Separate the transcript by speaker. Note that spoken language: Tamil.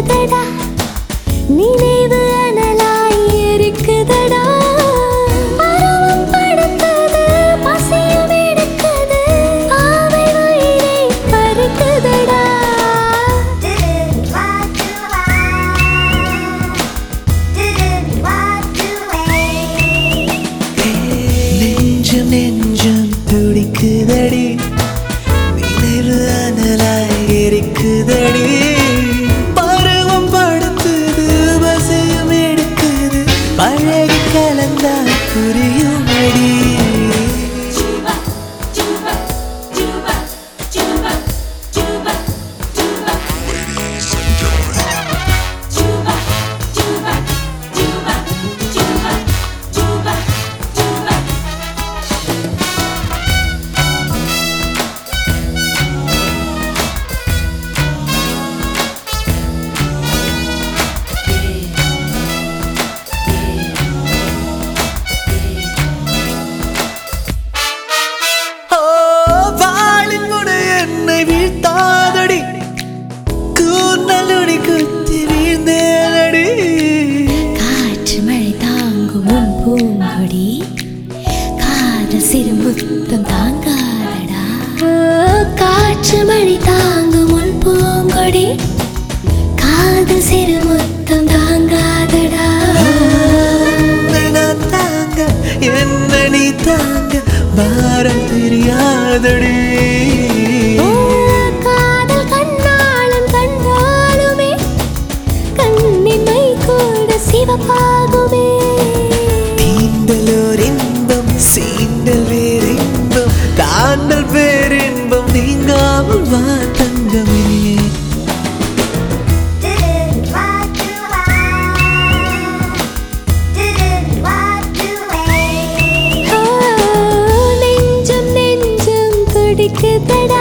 Speaker 1: இருக்குதடா நினைவு அனலாய் இருக்குதடா பருவம் படுத்தது பசியும் எடுக்குது ஆவை வயிறை பறிக்குதடா
Speaker 2: நெஞ்சம் நெஞ்சம் துடிக்குதடி நினைவு அனலாய் இருக்குதடி பருவம் படுத்துது பசியும் எடுக்குது பழகி கலந்தா புரியுமடி வீழ்த்தாதடி கூர்நலுடி குத்தி வீழ்ந்தேனடி
Speaker 1: காற்று மழை தாங்கும் உன் பூங்கொடி காதல் சிறு முத்தம் தாங்காதடா காற்று மழை தாங்கும் உன் பூங்கொடி காதல் சிறு முத்தம் தாங்காதடா
Speaker 2: நான் தாங்க என்ன நீ தாங்க பாரம் தெரியாதடி
Speaker 1: சிவப்பாகுமே
Speaker 2: தீண்டலோர் இன்பம் சீண்டல் வேறின்பம் தாண்டல் பேரின்பம் நீங்காமல் வா தங்கமே
Speaker 1: நெஞ்சம் நெஞ்சம் துடிக்குதடா